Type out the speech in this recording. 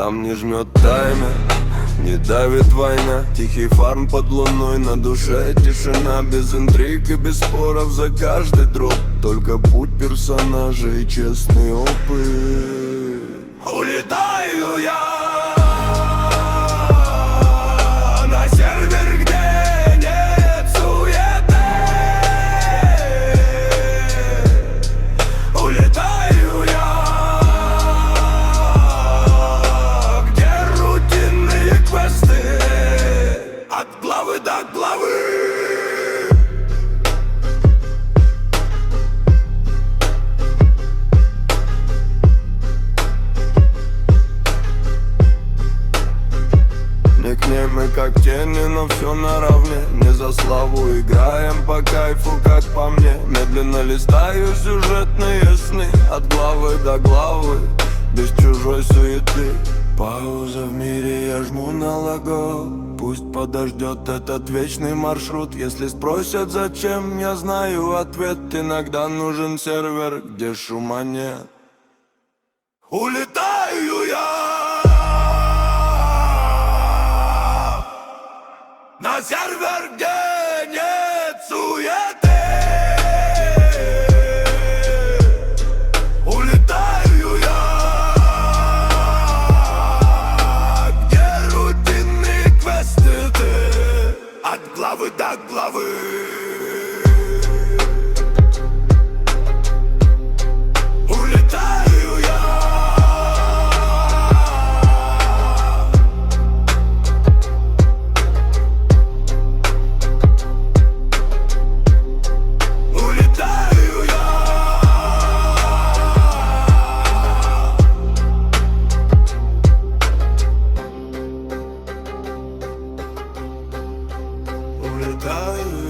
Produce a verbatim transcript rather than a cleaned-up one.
там не жмет таймер, не давит война. Тихий фарм под луной, на душе тишина. Без интриг и без споров за каждый дроп, только путь персонажа и честный опыт. Улетаю я на сервер, где нет суеты. Улетаю я, где рутинные квесты от главы до главы. Мы как тени, но все наравне. Не за славу играем по кайфу, как по мне. Медленно листаю сюжетные сны от главы до главы, без чужой суеты. Пауза в мире, я жму на лого. Пусть подождет этот вечный маршрут. Если спросят зачем, я знаю ответ. Иногда нужен сервер, где шума нет. Улетаю я на сервер, где нет суеты. Улетаю я, где рутинные квесты от главы до главы. Улетаю я, улетаю